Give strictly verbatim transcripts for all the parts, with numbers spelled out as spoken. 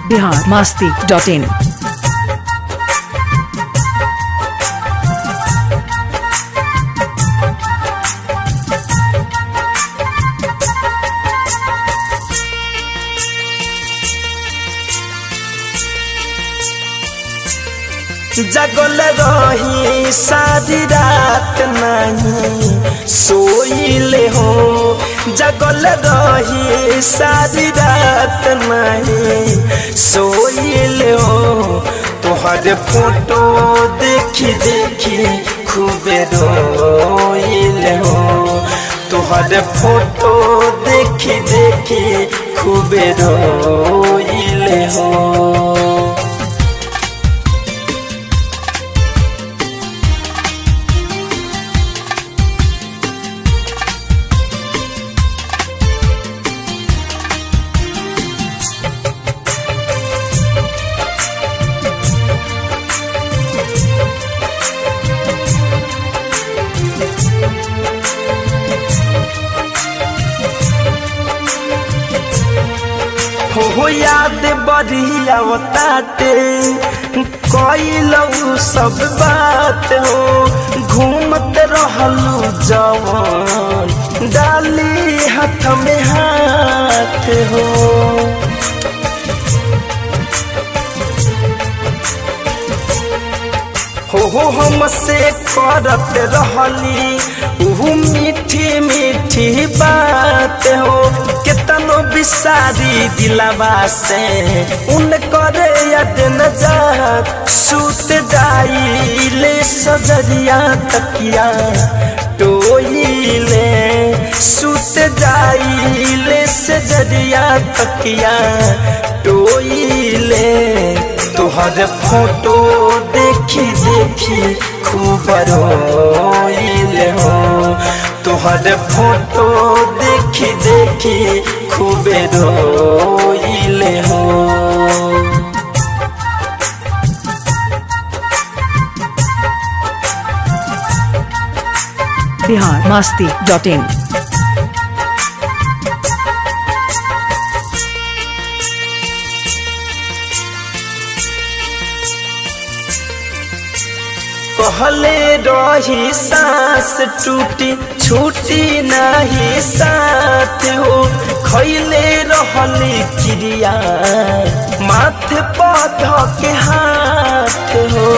Bihar Masti dot इन। जगल रही सारी रात नहीं सोइले हो, जगल रही सारी रात नहीं सोइले हो। तोहर फोटो देखी देखी खूबे रोइले हो, तोहर फोटो देखी देखी खूबे रोइले हो। हो याद बढ़िया ताटे कइलू सब बात हो, घूमत रहलू जवान डाली हाथ में हाथ हो। हो हो हमसे करत रहली ऊ मीठी मीठी बात हो, केतनो बिसारी दिलवा से उन करे याद न जात। सूत जाइले सजरिया तकिया टोइले, सूत जाइले सजरिया तकिया टोइले। तोहर फोटो देखी देखी खूब रोइले हो, तोहर फोटो देखी देखी खूब रोइले हो। Bihar Masti dot in. कहले रही सांस टूटी छूटी नहीं साथ हो, खैले रहली क्रिया माथे पध के हाथ हो।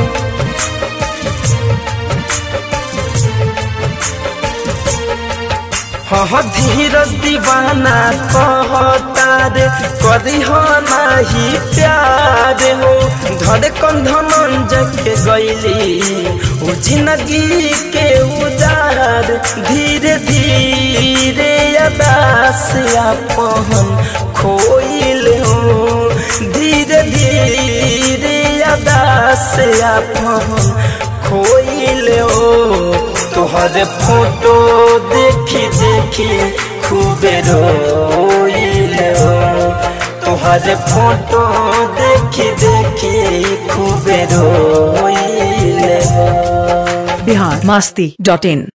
हाँ धीरज दीवाना कहता रे करी हो नहीं प्यार हो, धड़कन धनंजय के गईली उ जिंदगी के उजार। धीरे धीरे अदास आपन खोइल हो, धीरे धीरे अदास आपन खोइल हो। तोहर फोटो देखी देखी खूबे रोइले हो, तोहर फोटो देखी देखी खूबे रोइले हो। बिहार मस्ती डॉट इन।